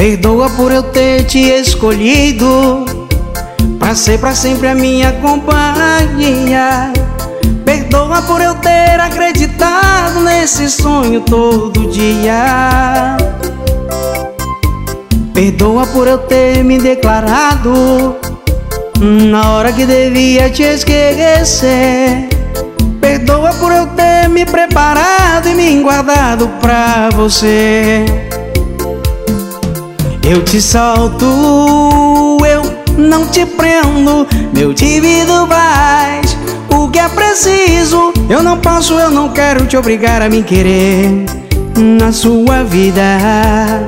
Perdoa por eu ter te escolhido pra ser pra sempre a minha companhia. Perdoa por eu ter acreditado nesse sonho todo dia. Perdoa por eu ter me declarado na hora que devia te esquecer. Perdoa por eu ter me preparado e me guardado pra você. Eu te solto, eu não te prendo, eu divido mais o que é preciso. Eu não posso, eu não quero te obrigar a me querer na sua vida.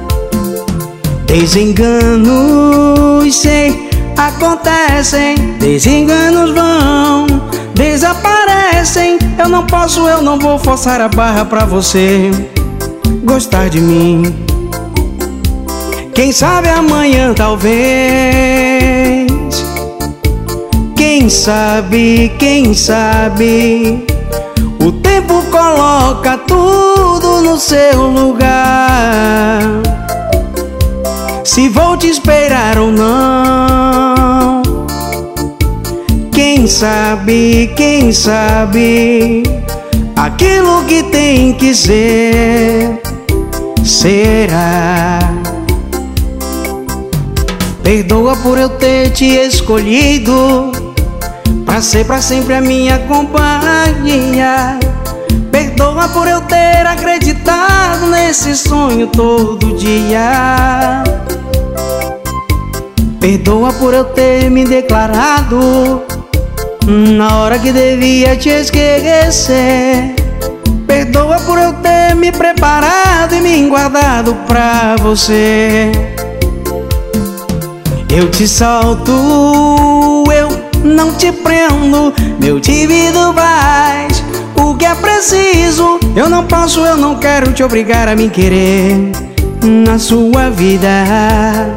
Desenganos sei acontecem, desenganos vão, desaparecem. Eu não posso, eu não vou forçar a barra pra você gostar de mim. Quem sabe amanhã talvez, quem sabe, o tempo coloca tudo no seu lugar. Se vou te esperar ou não, quem sabe, aquilo que tem que ser, será. Perdoa por eu ter te escolhido pra ser pra sempre a minha companhia. Perdoa por eu ter acreditado nesse sonho todo dia. Perdoa por eu ter me declarado na hora que devia te esquecer. Perdoa por eu ter me preparado e me guardado pra você. Eu te solto, eu não te prendo, eu divido mais o que é preciso. Eu não posso, eu não quero te obrigar a me querer na sua vida.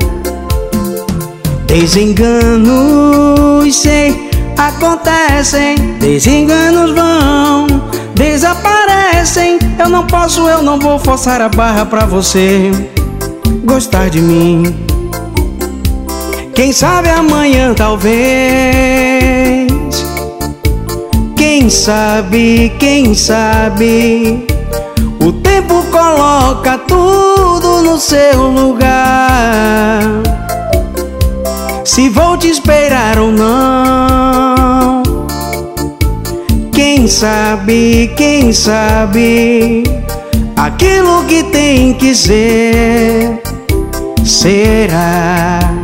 Desenganos sei acontecem, desenganos vão, desaparecem. Eu não posso, eu não vou forçar a barra pra você gostar de mim. Quem sabe amanhã talvez, quem sabe, o tempo coloca tudo no seu lugar. Se vou te esperar ou não, quem sabe, aquilo que tem que ser, será.